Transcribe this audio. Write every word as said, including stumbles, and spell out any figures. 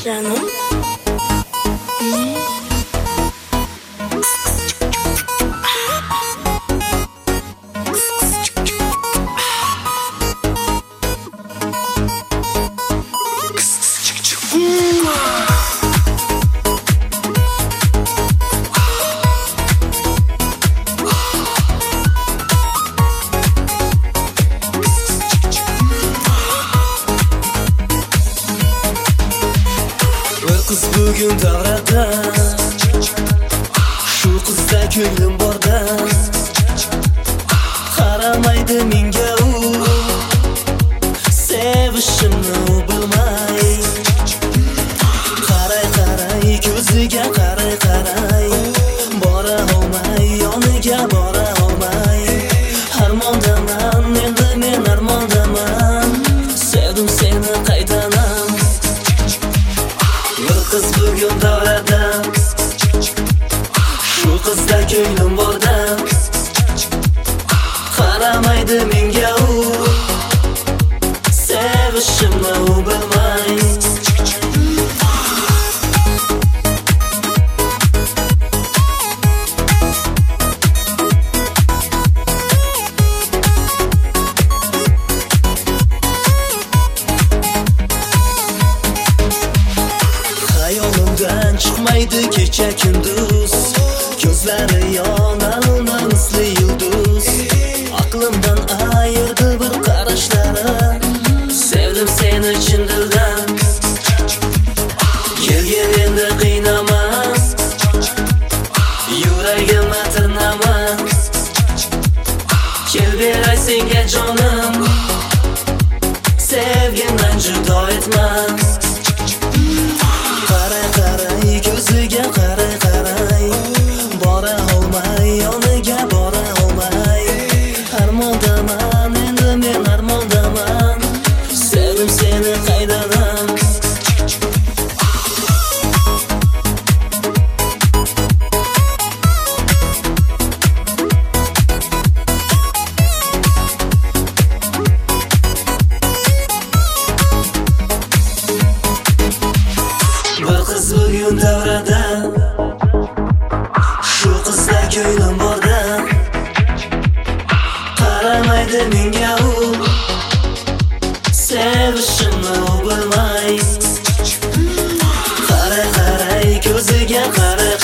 Canım. Hmm. Kız bugün davrada, shu qizda ko'nglim borda, qaramaydi menga u, sevishimni u bilmay. Qaray qaray ko'ziga, qaray qaray, bora olmay, yoniga bora olmay. Armondaman, endi men armondaman, sevdim seni qaydanam. Bir qiz bugun davrada, shu qizda ko'nglim borda, qaramaydi menga u, sevishimni u bilmay. Hayolimdan chiqmaydi kecha kunduz, ko'zlari yonar misli yulduz. Aqlimdan ayirdi bir qarashlari, sevdim seni chin dildan. Kelgin endi qiynama, yuragimni tirnama. Kel beray senga jonim, sevgimdan judo etma. Qaray qaray ko'ziga, qaray qaray, bora olmay, yoniga bora olmay. Armondaman, endi men armondaman, sevdim seni qaydanam. Bir qiz bugun davrada, shu qizda ko'nglim borda, qaramaydi menga u, sevishimni u bilmay. Qaray qaray ko'ziga, qaray